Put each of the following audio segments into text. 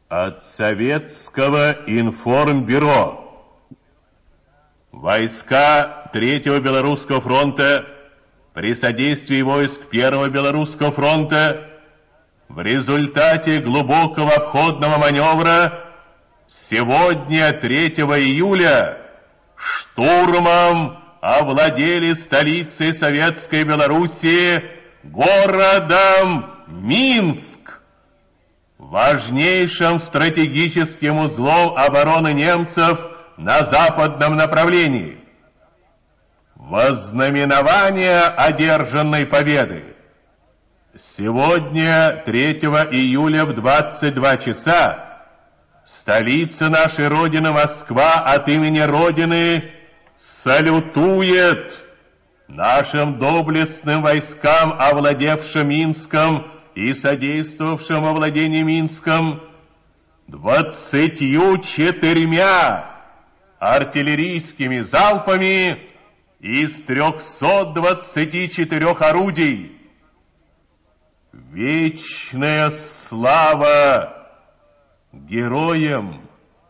От Советского информбюро. Войска Третьего Белорусского фронта при содействии войск Первого Белорусского фронта в результате глубокого обходного маневра сегодня, 3 июля, штурмом овладели столицей Советской Белоруссии, городом Минск, важнейшим стратегическим узлом обороны немцев на западном направлении. Во знаменование одержанной победы сегодня, 3 июля в 22 часа, столица нашей Родины, Москва, от имени Родины салютует нашим доблестным войскам, овладевшим Минском и содействовавшим овладению Минском, 24 артиллерийскими залпами из 324 орудий. Вечная слава героям,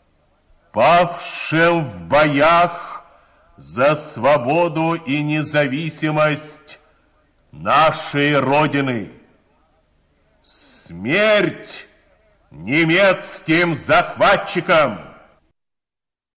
павшим в боях за свободу и независимость нашей Родины. Смерть немецким захватчикам!